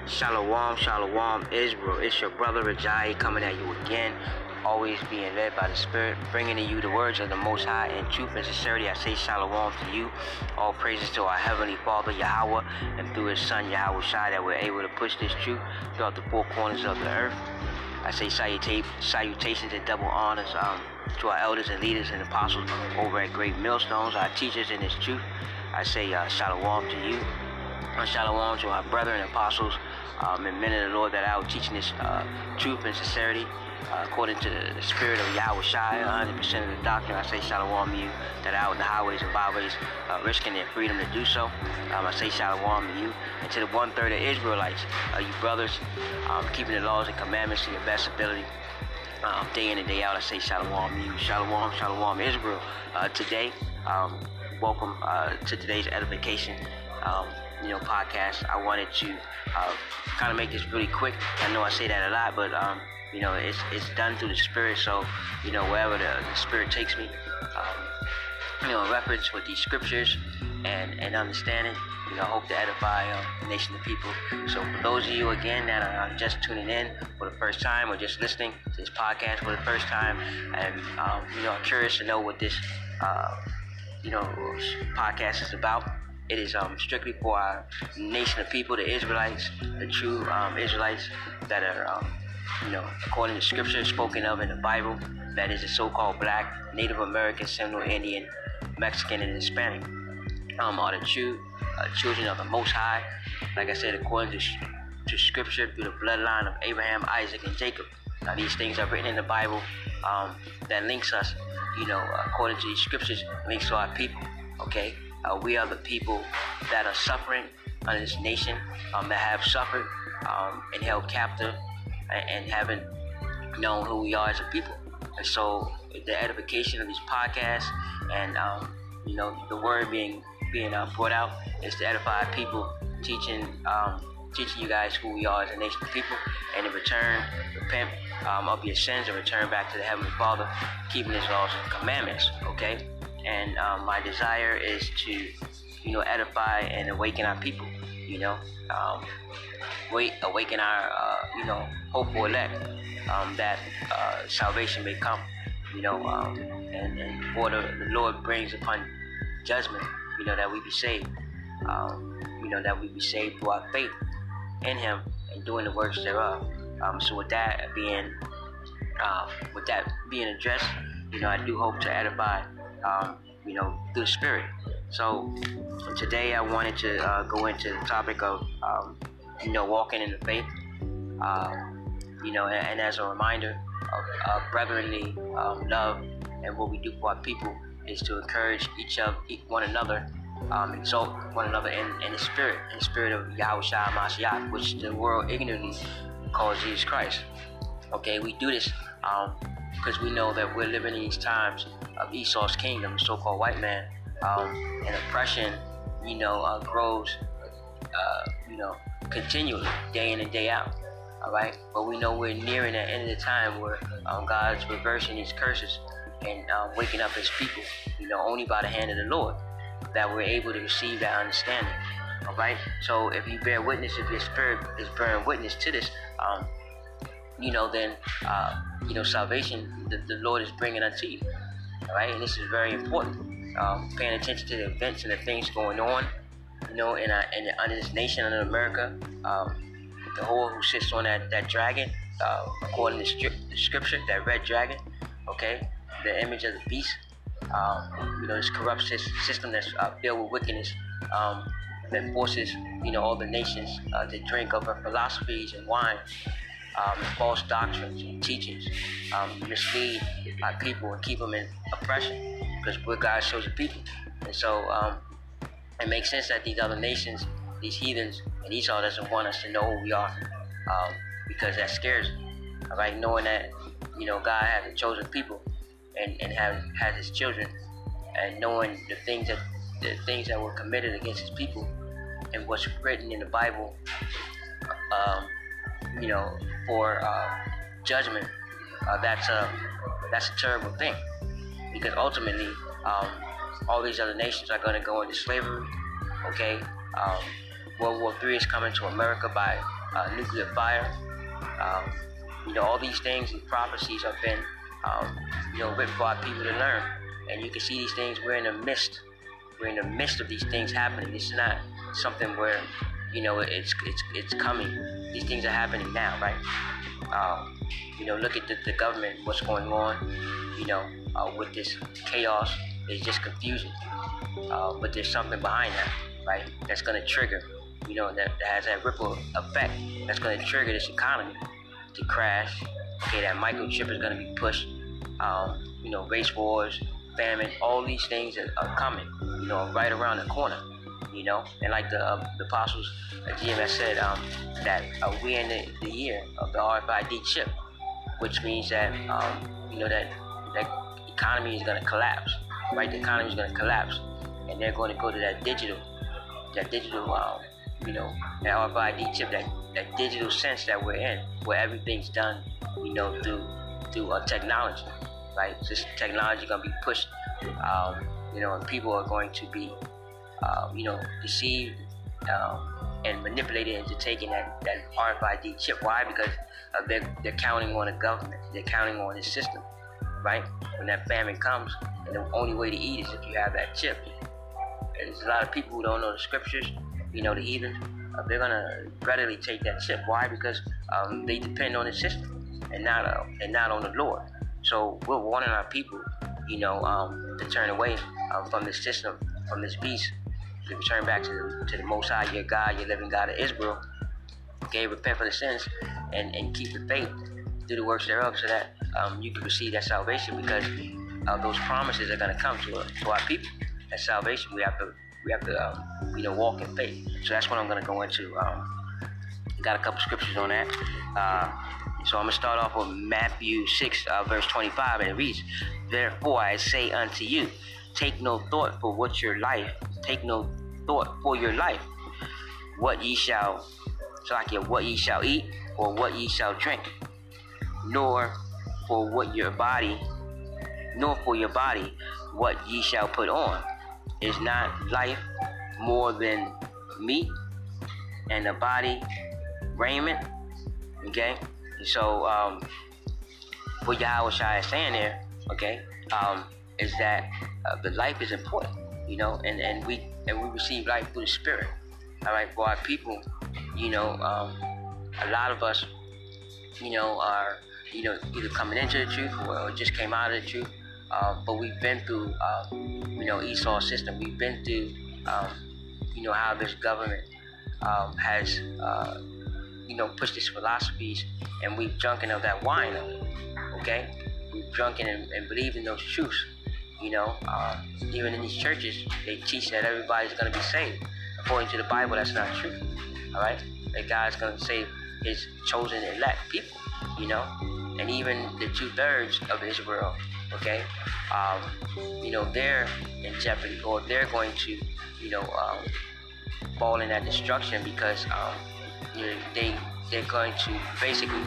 Shalom, shalom, Israel. It's your brother Rajai coming at you again, always being led by the Spirit, bringing to you the words of the Most High in truth and sincerity. I say shalom to you. All praises to our Heavenly Father, Yahweh, and through His Son, Yahweh Shai, that we're able to push this truth throughout the four corners of the earth. I say salutations and double honors to our elders and leaders and apostles over at Great Millstones, our teachers in this truth. I say shalom to you. Shalom to our brethren and apostles and men of the Lord that are out teaching this truth and sincerity according to the spirit of Yahweh Shai, 100% of the doctrine. I say shalom to you that are out in the highways and byways risking their freedom to do so. I say shalom to you and to the 1/3 of Israelites, you brothers, keeping the laws and commandments to your best ability. Day in and day out, I say shalom to you. Shalom, shalom, Israel. Today, welcome to today's edification podcast. I wanted to kind of make this really quick. I know I say that a lot, but it's done through the Spirit. So wherever the Spirit takes me, in reference with these scriptures and understanding, I hope to edify the nation of people. So for those of you again that are just tuning in for the first time or just listening to this podcast for the first time, and are curious to know what this podcast is about. It is strictly for our nation of people, the Israelites, the true Israelites that are, according to scripture spoken of in the Bible, that is the so-called Black, Native American, Seminole Indian, Mexican, and Hispanic, are the true children of the Most High. Like I said, according to scripture, through the bloodline of Abraham, Isaac, and Jacob. Now, these things are written in the Bible that links us, according to these scriptures, links to our people, okay? We are the people that are suffering under this nation, that have suffered and held captive and haven't known who we are as a people. And so the edification of these podcasts and the word being brought out is to edify people, teaching you guys who we are as a nation of people, and in return, repent of your sins and return back to the Heavenly Father, keeping His laws and commandments, okay? And my desire is to, edify and awaken our people, awaken our, hopeful elect, that salvation may come, and before the Lord brings upon judgment, that we be saved, that we be saved through our faith in Him and doing the works thereof. So with that being addressed, I do hope to edify, through the Spirit. So today I wanted to go into the topic of, walking in the faith, and as a reminder of brotherly love, and what we do for our people is to encourage one another, exalt one another in the spirit of Yahweh Shai Mashiach, which the world ignorantly calls Jesus Christ. Okay, we do this because we know that we're living in these times of Esau's kingdom, the so-called white man, and oppression, grows, continually, day in and day out. All right, but we know we're nearing the end of the time where God's reversing His curses and waking up His people, only by the hand of the Lord, that we're able to receive that understanding. All right, so if you bear witness, if your spirit is bearing witness to this, then salvation the Lord is bringing unto you. All right, and this is very important. Paying attention to the events and the things going on, under this nation, under America. The whore who sits on that dragon, according to the scripture, that red dragon, okay, the image of the beast, this corrupt system that's filled with wickedness, that forces, all the nations to drink of her philosophies and wine, false doctrines and teachings, mislead our people and keep them in oppression, because we're God's chosen people. And so it makes sense that these other nations, these heathens, and Esau doesn't want us to know who we are, because that scares them. All right, knowing that God has a chosen people and has His children, and knowing the things that were committed against His people and what's written in the Bible, for judgment, that's a terrible thing, because ultimately all these other nations are going to go into slavery. Okay, World War III is coming to America by nuclear fire. All these things, these prophecies have been, written for our people to learn. And you can see these things. We're in the midst of these things happening. It's not something where, it's coming. These things are happening now, right? Look at the government, what's going on, with this chaos. It's just confusing. But there's something behind that, right? That's going to trigger, that has that ripple effect. That's going to trigger this economy to crash. Okay, that microchip is going to be pushed. Race wars, famine, all these things are coming, right around the corner, And like the apostles, GMS said, that we're in the year of the RFID chip, which means that, that economy is going to collapse, right? The economy is going to collapse, and they're going to go to that digital, that RFID chip, that digital sense that we're in, where everything's done, through technology, right? This technology is going to be pushed, and people are going to be, deceived and manipulated into taking that RFID chip. Why? Because they're counting on the government. They're counting on the system, right? When that famine comes, and the only way to eat is if you have that chip. And there's a lot of people who don't know the scriptures, the heathen. They're going to readily take that chip. Why? Because they depend on the system and not on the Lord. So we're warning our people, to turn away from this system, from this beast, to return back to the Most High, your God, your living God of Israel. Okay, repent for the sins and keep the faith, do the works thereof, so that you can receive that salvation, because those promises are going to come to our people. That salvation, we have to walk in faith. So that's what I'm going to go into. Got a couple scriptures on that. So I'm going to start off with Matthew 6, verse 25, and it reads, "Therefore I say unto you, take no thought for your life, what ye shall eat, or what ye shall drink, nor for your body what ye shall put on. Is not life more than meat, and the body raiment?" Okay, so what Yahweh Shai is saying there, okay, is that the life is important, and we receive life through the Spirit. All right, for our people, a lot of us, are either coming into the truth or just came out of the truth. But we've been through, Esau's system. We've been through, how this government has, pushed its philosophies, and we've drunken of that wine of it. Okay, we've drunken and believed in those truths. Even in these churches, they teach that everybody's going to be saved. According to the Bible, that's not true. All right, that God's going to save His chosen elect people. And even the 2/3 of Israel. Okay, they're in jeopardy, or they're going to, fall in that destruction, because, they're going to basically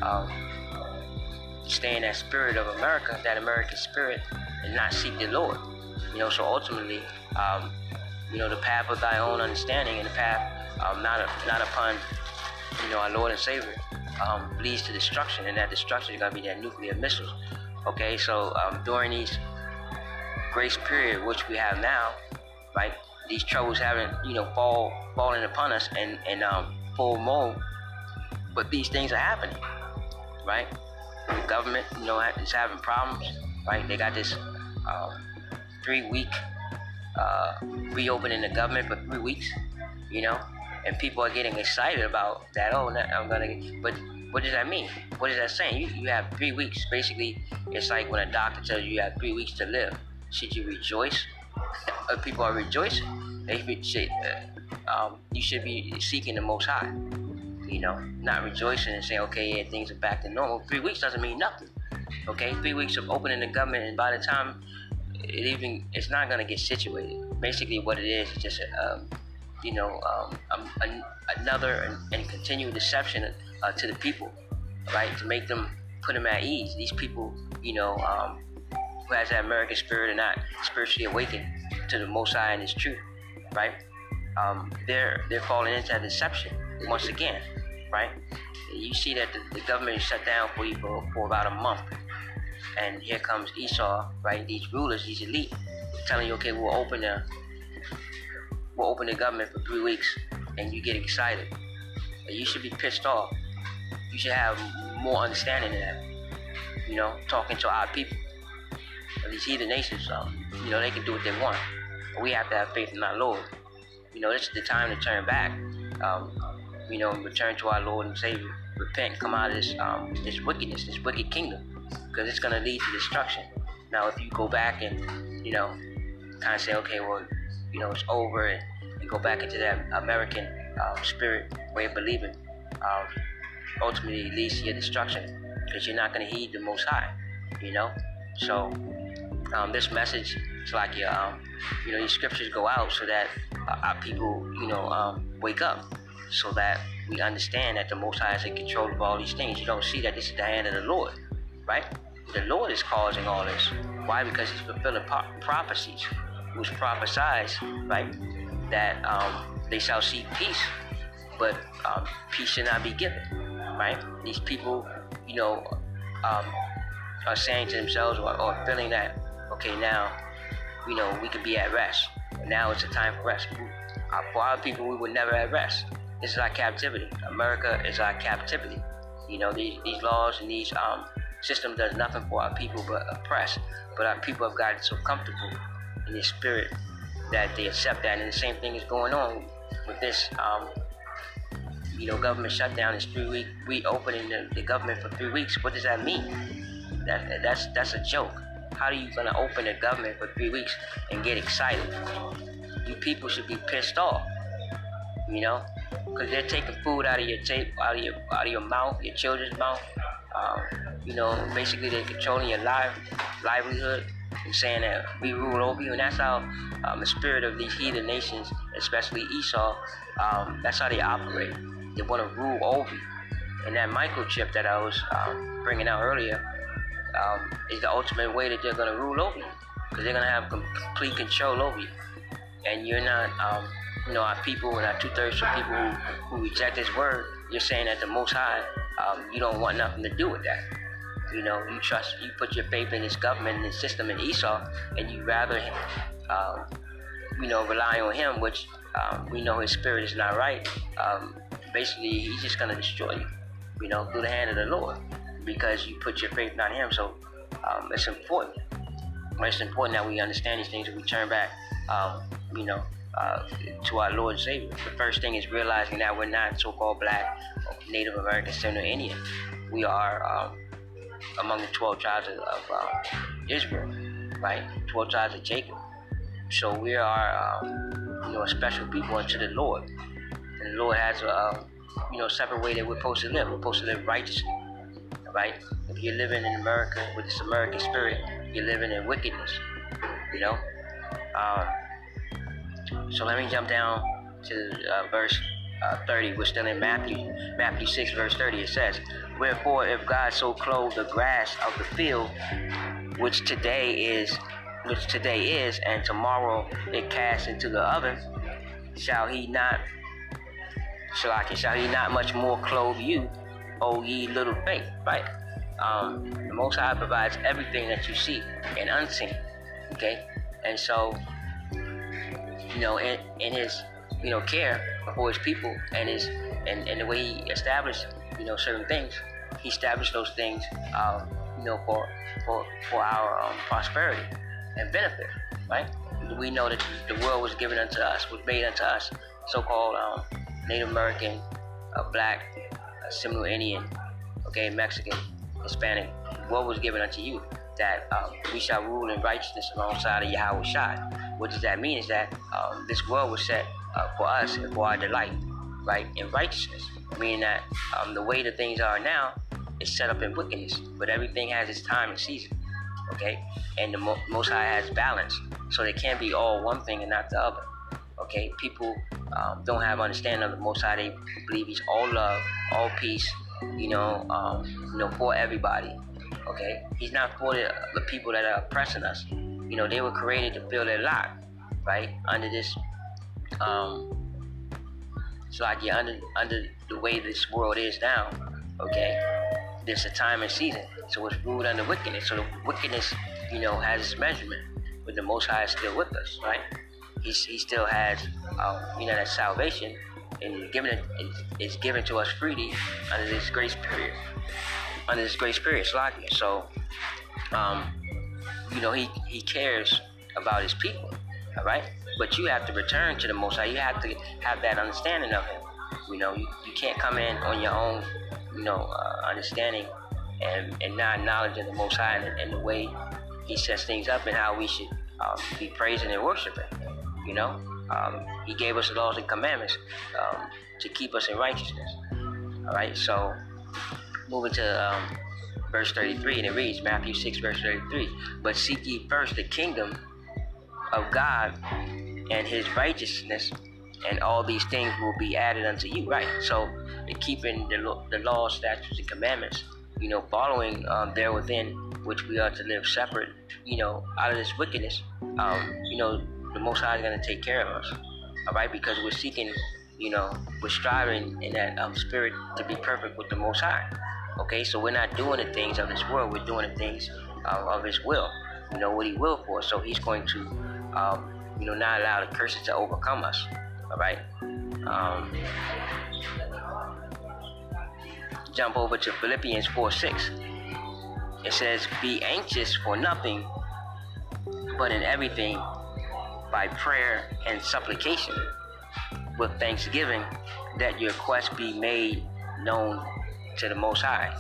stay in that spirit of America, that American spirit, and not seek the Lord. So ultimately, the path of thy own understanding, and the path not upon, our Lord and Savior, leads to destruction, and that destruction is going to be that nuclear missiles. Okay, so during these grace period, which we have now, right, these troubles haven't, fallen upon us and full mode, but these things are happening, right? The government, is having problems, right? They got this 3-week reopening the government for 3 weeks, and people are getting excited about that. Oh, but what does that mean? What is that saying? You have 3 weeks. Basically, it's like when a doctor tells you have 3 weeks to live. Should you rejoice? People are rejoicing. You should be seeking the Most High. Not rejoicing and saying, okay, yeah, things are back to normal. 3 weeks doesn't mean nothing. Okay, 3 weeks of opening the government, and by the time it's not going to get situated. Basically, what it is just another and continual deception to the people, right? To make them, put them at ease. These people, who has that American spirit and not spiritually awakened to the Most High and His truth, right? They're falling into that deception once again. right? You see that the government is shut down for you for about a month. And here comes Esau, right? These rulers, these elite, telling you, okay, we'll open the government for 3 weeks, and you get excited. You should be pissed off. You should have more understanding than that. Talking to our people, these heathen nations, they can do what they want. But we have to have faith in our Lord. This is the time to turn back. Return to our Lord and Savior. Repent, come out of this wickedness, this wicked kingdom, because it's going to lead to destruction. Now, if you go back and, kind of say, okay, well, it's over, and go back into that American spirit way of believing, ultimately it leads to your destruction, because you're not going to heed the Most High, So, this message is like your scriptures go out so that our people, wake up, so that we understand that the Most High is in control of all these things. You don't see that this is the hand of the Lord, right? The Lord is causing all this. Why? Because He's fulfilling prophecies. It was prophesied, right, that they shall see peace, but peace shall not be given, right? These people, are saying to themselves or feeling that, okay, now, we can be at rest. Now it's a time for rest. For our people, we were never at rest. This is our captivity. America is our captivity. These laws and these system does nothing for our people but oppress. But our people have gotten so comfortable in their spirit that they accept that. And the same thing is going on with this, government shutdown. Is 3 weeks. We opening the government for 3 weeks. What does that mean? That's a joke. How are you gonna open the government for 3 weeks and get excited? You people should be pissed off, because they're taking food out of your mouth, your children's mouth. Basically they're controlling your livelihood and saying that we rule over you, and that's how the spirit of these heathen nations, especially Esau, that's how they operate. They want to rule over you. And that microchip that I was bringing out earlier is the ultimate way that they're going to rule over you, because they're going to have complete control over you. And you're not, our people and our 2/3 of people who reject His word, you're saying that the Most High, you don't want nothing to do with that. You put your faith in this government and this system in Esau, and you rather, rely on him, which we know his spirit is not right. Basically, he's just going to destroy you, through the hand of the Lord, because you put your faith not in him. So it's important. It's important that we understand these things and we turn back, to our Lord and Savior. The first thing is realizing that we're not so-called Black, Native American, Seminole Indian. We are among the 12 tribes of Israel, right? 12 tribes of Jacob. So we are, a special people unto the Lord. And the Lord has a, separate way that we're supposed to live. We're supposed to live righteously, right? If you're living in America with this American spirit, you're living in wickedness, So let me jump down to verse 30. We're still in Matthew 6, verse 30. It says, "Wherefore, if God so clothe the grass of the field, which today is, and tomorrow it cast into the oven, shall he not much more clothe you, O ye little faith?" Right? The Most High provides everything that you see and unseen. Okay, and so, in His, care for His people and the way He established, certain things, He established those things, for our prosperity and benefit, right? We know that the world was given unto us, was made unto us, so-called Native American, Black, Seminole Indian, Mexican, Hispanic. The world was given unto you, that we shall rule in righteousness alongside of Yahweh Shai. What does that mean? Is that this world was set for us and for our delight, right, in righteousness. Meaning that the way that things are now is set up in wickedness, but everything has its time and season, okay? And the Most High has balance, so they can't be all one thing and not the other, okay? People don't have understanding of the Most High. They believe He's all love, all peace, for everybody, okay? He's not for the people that are oppressing us. They were created to feel their lot, right, under this It's like you're under the way this world is now. Okay, there's a time and season, so it's ruled under wickedness. So the wickedness, has its measurement, but the Most High is still with us, right? He still has, that salvation, and it's given to us freely under this grace period. Slacking. So, he cares about his people, all right? But you have to return to the Most High. You have to have that understanding of him. You can't come in on your own, understanding and not acknowledging the Most High and the way he sets things up and how we should be praising and worshiping. He gave us the laws and commandments to keep us in righteousness. All right, so moving to verse 33, and it reads, Matthew 6, verse 33, but seek ye first the kingdom of God and his righteousness, and all these things will be added unto you. Right, so keeping the laws, statutes, and commandments, following there within which we are to live separate, out of this wickedness, the Most High is going to take care of us, all right, because we're seeking, we're striving in that spirit to be perfect with the Most High. Okay, so we're not doing the things of this world, we're doing the things of his will, what he will for us. So he's going to, not allow the curses to overcome us, all right. Jump over to Philippians 4:6. It says, be anxious for nothing, but in everything by prayer and supplication with thanksgiving, that your requests be made known to the Most High.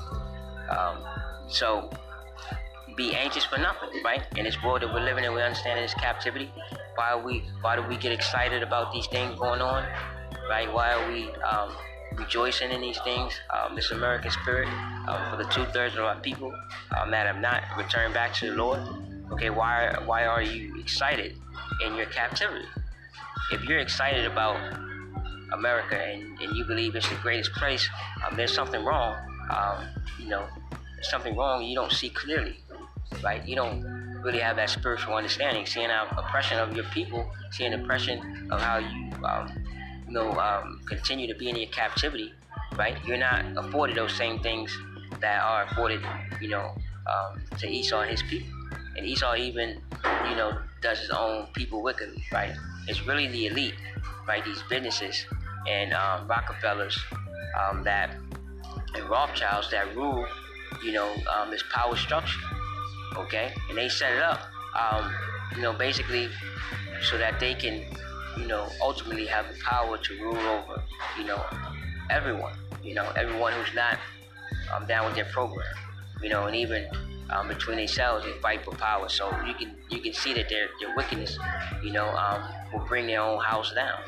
So be anxious for nothing, right? In this world that we're living in, we understand this captivity. Why do we get excited about these things going on, right? Why are we rejoicing in these things? This American spirit, for the 2/3 of our people that have not returned back to the Lord. Okay, why are you excited in your captivity? If you're excited about America and you believe it's the greatest place, there's something wrong. There's something wrong. You don't see clearly, right? You don't really have that spiritual understanding, seeing our oppression of your people, seeing the oppression of how you continue to be in your captivity, right? You're not afforded those same things that are afforded, to Esau and his people. And Esau even, does his own people wickedly, right? It's really the elite, right? These businesses and Rockefellers and Rothschilds that rule, this power structure, okay? And they set it up, basically so that they can, ultimately have the power to rule over, everyone, everyone who's not down with their program, and even between themselves they fight for power. So you can see that their wickedness, will bring their own house down.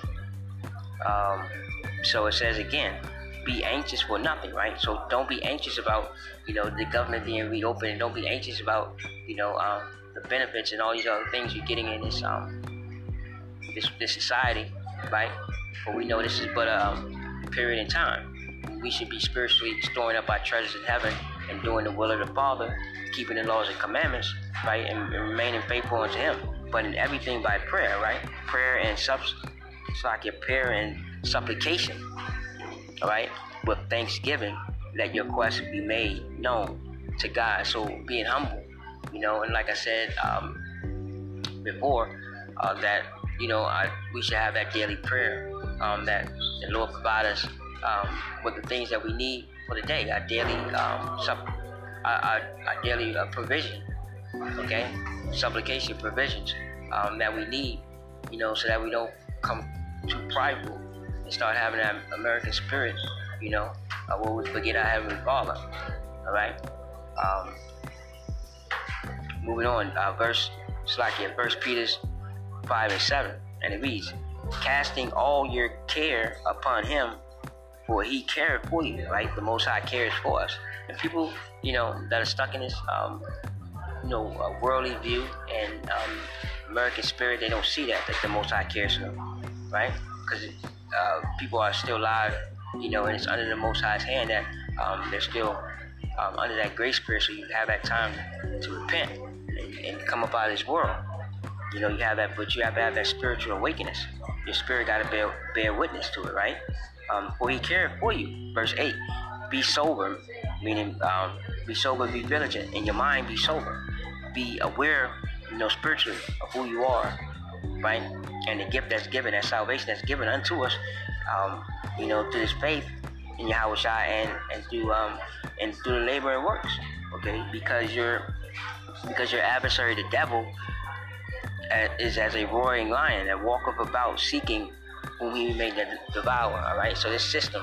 So it says again, be anxious for nothing, right? So don't be anxious about, the government being reopened. Don't be anxious about, the benefits and all these other things you're getting in this society, right? For we know this is but a period in time. We should be spiritually storing up our treasures in heaven and doing the will of the Father, keeping the laws and commandments, right, and remaining faithful unto him. But in everything by prayer, right? Prayer and supplication, all right, with thanksgiving, let your requests be made known to God. So being humble, and like I said before, that we should have that daily prayer, that the Lord provide us with the things that we need for the day, our daily our daily provision, okay, supplication provisions that we need, so that we don't come too prideful and start having that American spirit, where we forget our Heavenly Father. All right. Moving on, First Peter 5:7, and it reads, casting all your care upon him, for he cared for you, right? The Most High cares for us. And people, that are stuck in this, worldly view and American spirit, they don't see that the Most High cares for them, right? Because people are still alive, and it's under the Most High's hand that they're still under that grace period, so you have that time to repent and come up out of this world. You have that, but you have to have that spiritual awakeness. your spirit got to bear witness to it, right? For he cared for you. Verse 8, be sober, meaning be sober, be vigilant. In your mind, be sober. Be aware, spiritually of who you are, right? And the gift that's given, that salvation that's given unto us, through this faith in Yahweh Shai and through the labor and works, okay? Because your adversary, the devil, is as a roaring lion that walketh about seeking whom he may devour. All right. So this system,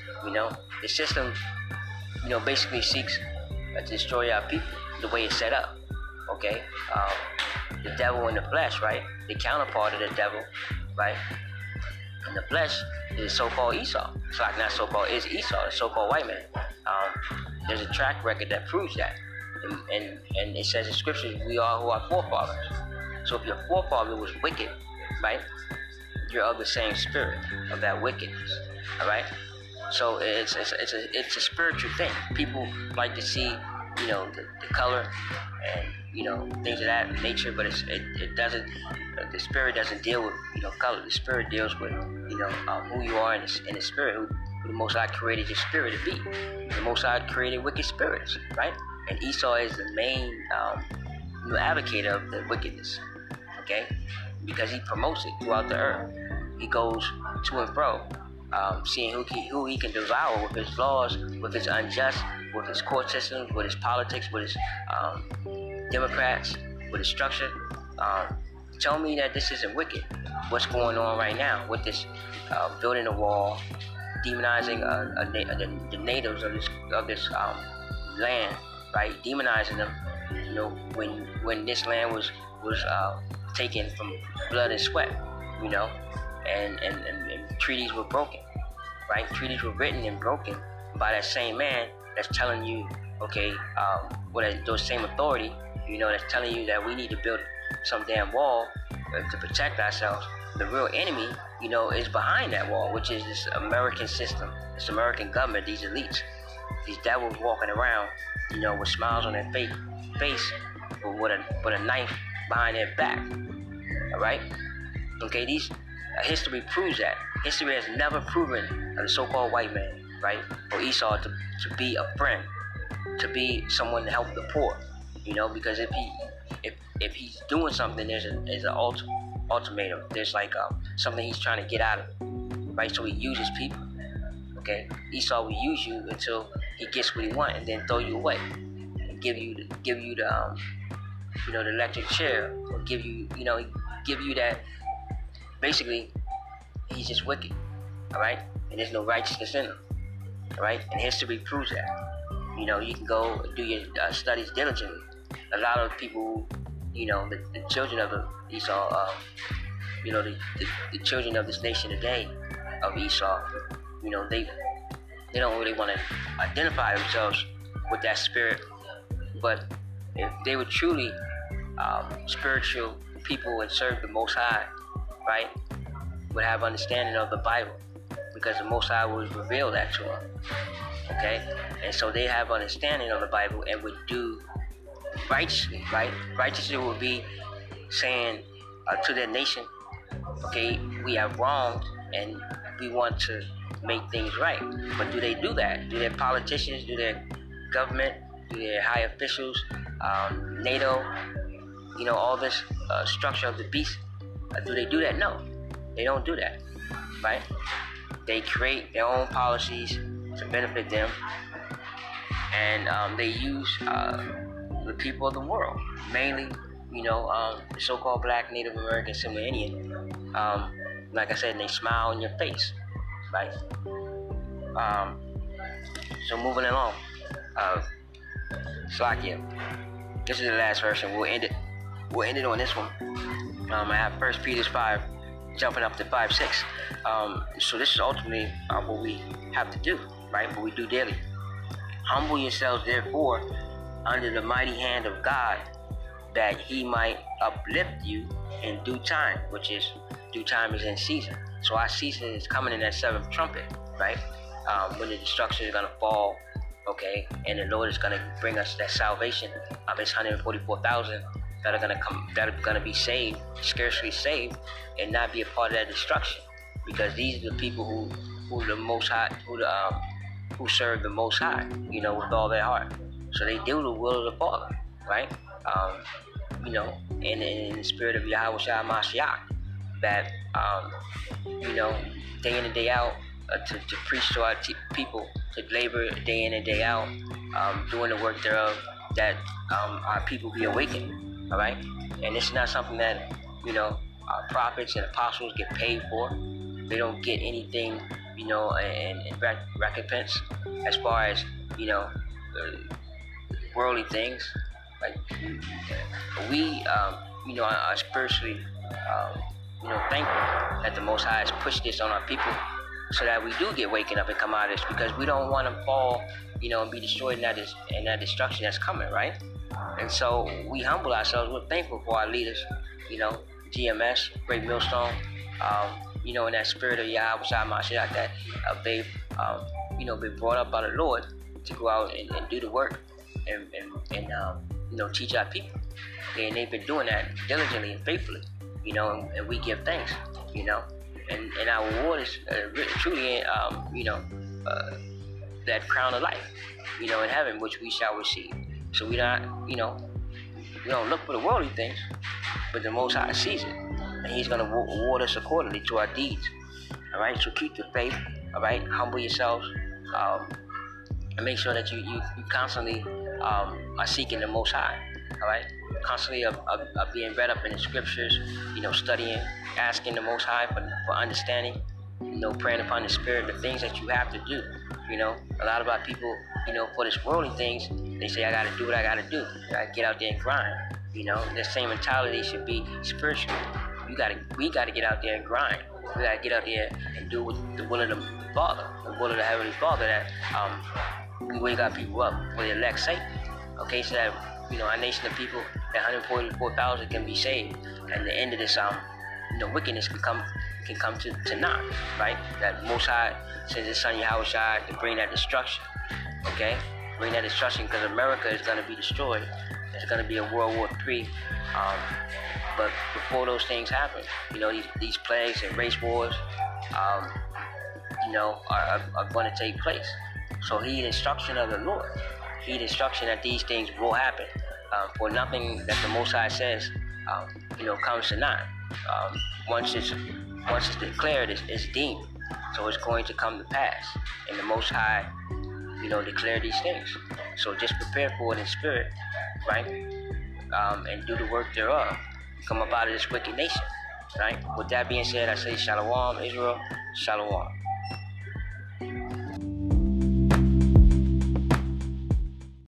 basically seeks to destroy our people the way it's set up. Okay. The devil in the flesh, right? The counterpart of the devil, right? In the flesh is so-called Esau. It's like not so-called, is Esau, the so-called white man. There's a track record that proves that. And it says in scriptures, we are who our forefathers. So if your forefather was wicked, right, you're of the same spirit of that wickedness. All right. So it's a spiritual thing. People like to see, the color and things of that nature, but it doesn't. The spirit doesn't deal with color. The spirit deals with who you are in the spirit, who the Most High created your spirit to be. The Most High created wicked spirits, right? And Esau is the main advocate of the wickedness, okay? Because he promotes it throughout the earth. He goes to and fro, seeing who he can devour with his laws, with his unjust, with his court systems, with his politics, with his Democrats, with his structure. Tell me that this isn't wicked. What's going on right now with this building a wall, demonizing the natives of this land, right? Demonizing them. When this land was taken from blood and sweat, and treaties were broken, right? Treaties were written and broken by that same man that's telling you, okay, with those same authority, that's telling you that we need to build some damn wall to protect ourselves. The real enemy, is behind that wall, which is this American system, this American government, these elites, these devils walking around, with smiles on their face, with a knife behind their back. All right? Okay, history proves that. History has never proven the so-called white man, right, or Esau to be a friend, to be someone to help the poor. Because if he's doing something, there's an ultimatum. There's like something he's trying to get out of it, right? So he uses people. Okay, Esau will use you until he gets what he wants, and then throw you away, and give you the the electric chair, or give you that. Basically, he's just wicked. All right, and there's no righteousness in him. All right, and history proves that. You can go do your studies diligently. A lot of people, the children of Esau, the children of this nation today, of Esau, they don't really want to identify themselves with that spirit. But if they were truly spiritual people and served the Most High, right, would have understanding of the Bible, because the Most High would reveal that to them. Okay, and so they have understanding of the Bible and would do righteously, right? Righteously would be saying to their nation, okay, we have wronged and we want to make things right. But do they do that? Do their politicians, do their government, do their high officials, NATO, all this structure of the beast, do they do that? No, they don't do that, right? They create their own policies to benefit them, and they use the people of the world, mainly, the so-called Black, Native American, Simba Indian. Like I said, they smile in your face, right? So moving along, Slakia. This is the last version. We'll end it on this one. I have 1 Peter 5, jumping up to 5:6. So this is ultimately what we have to do, right? What we do daily. Humble yourselves, therefore, under the mighty hand of God, that he might uplift you in due time, which is due time is in season. So our season is coming in that seventh trumpet, right? When the destruction is going to fall, okay, and the Lord is going to bring us that salvation of his 144,000 that are gonna be saved, scarcely saved, and not be a part of that destruction. Because these are the people who the Most High, who serve the Most High, with all their heart. So they do the will of the Father, right? In the spirit of Yahweh Shai Mashiach, that day in and day out, to preach to our people, to labor day in and day out, doing the work thereof, that our people be awakened, all right? And it's not something that our prophets and apostles get paid for. They don't get anything, in recompense as far as worldly things. Like we, are spiritually, thankful that the Most High has pushed this on our people, so that we do get waking up and come out of this, because we don't want to fall, and be destroyed in that destruction that's coming, right? And so we humble ourselves. We're thankful for our leaders, GMS, Great Millstone, in that spirit of Yahweh Shai Mashiach, that they've, been brought up by the Lord to go out and do the work and teach our people. Okay, and they've been doing that diligently and faithfully, and we give thanks, and our reward is truly, that crown of life, in heaven, which we shall receive. So we not, we don't look for the worldly things, but the Most High sees it, and He's going to reward us accordingly to our deeds. All right, so keep the faith. All right, humble yourselves, and make sure that you constantly are seeking the Most High. All right, constantly are being read up in the scriptures, studying, asking the Most High for understanding, praying upon the Spirit, the things that you have to do. A lot of our people, for this worldly things, they say, I got to do what I got to do. I got to get out there and grind. The same mentality should be spiritual. We got to get out there and grind. We got to get out there and do the will of the Father, the will of the Heavenly Father, that we wake our people up for the elect's sake. Okay, so that our nation of people, that 144,000 can be saved, and the end of this wickedness can come to naught, right? That Most High sends His Son Yahweh Shai to bring that destruction. Okay, bring that destruction, because America is going to be destroyed. There's going to be a World War III. But before those things happen, these plagues and race wars, are going to take place. So heed instruction of the Lord. Heed instruction that these things will happen. For nothing that the Most High says, comes to naught. Once it's declared, it's deemed. So it's going to come to pass. And the Most High, declare these things. So just prepare for it in spirit, right? And do the work thereof. Come up out of this wicked nation, right? With that being said, I say Shalom, Israel, Shalom.